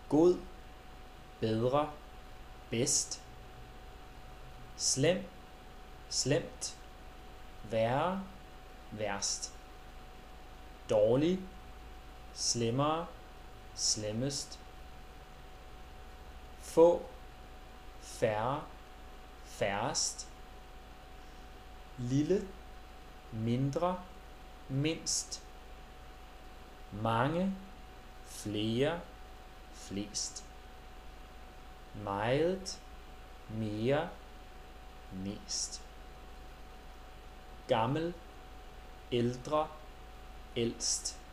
god, bedre, bedst, slem, slemt, værre, værst, dårlig, slemmere, slemmest, få, færre, færrest, lille, mindre, mindst, mange, flere, flest, meget, mere, mest, gammel, ældre, ældst,